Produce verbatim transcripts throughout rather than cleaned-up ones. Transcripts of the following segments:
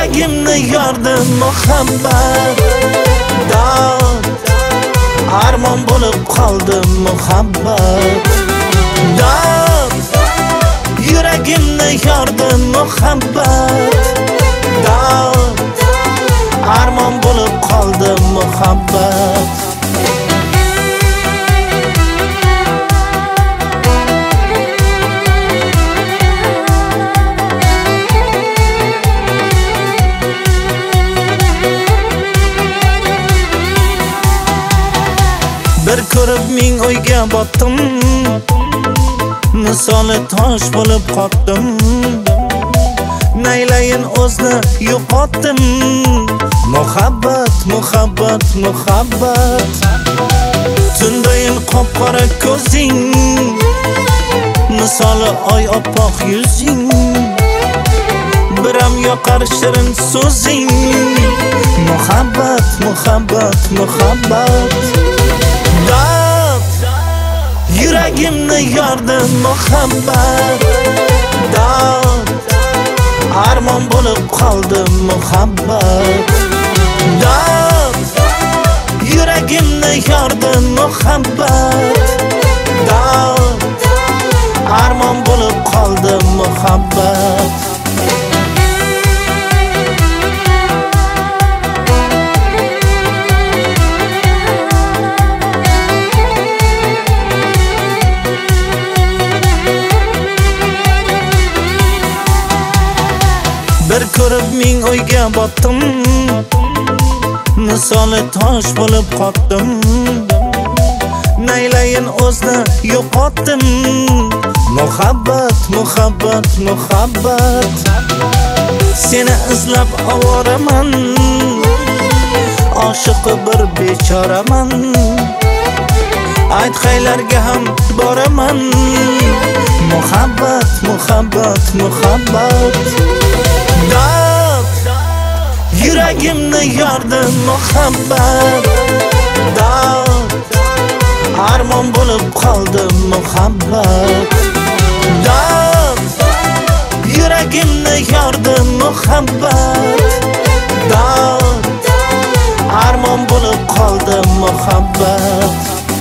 Yuragimni yordi muhabbat dod, armon bo'lib qoldi muhabbat dod. Yuragimni yordi muhabbat dod, armon bo'lib qoldi muhabbat. Bir ko'rib ming o'yga botdim, misoli tosh bo'lib qotdim. Naylayin o'zni yo'qotdim, muhabbat, muhabbat, muhabbat. Tundayin qop-qora ko'zing, misoli oy oppoq yuzing. Biram yoqar shirin so'zing, muhabbat, muhabbat, muhabbat. Dod, yuragimni yordi muhabbat dod, armon bo'lib qoldi muhabbat dod. Yuragimni yordi muhabbat dod, armon bo'lib qoldi muhabbat. Bir ko'rib ming o'yga botdim, misoli tosh bo'lib qotdim. Naylayin o'zni yo'qotdim, muhabbat, muhabbat, muhabbat. Seni izlab ovoraman, oshiqi bir bechoraman. Aytqaylarga ham boraman, muhabbat, muhabbat, muhabbat. Dod, yuragimni yordi muhabbat dod, armon bo'lib qoldi muhabbat dod. Yuragimni yordi muhabbat dod, armon bo'lib qoldi muhabbat.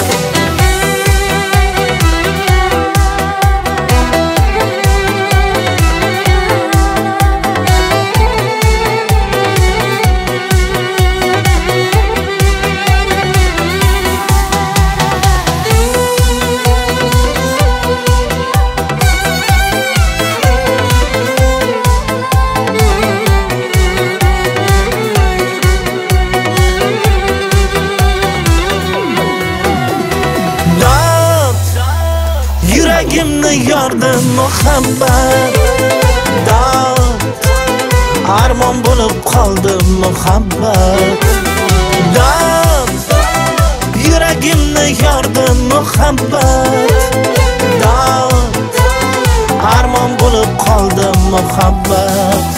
Yuragimni yordi muhabbat dod, armon bo'lib qoldi muhabbat dod. Yuragimni yordi muhabbat dod, armon bo'lib qoldi muhabbat.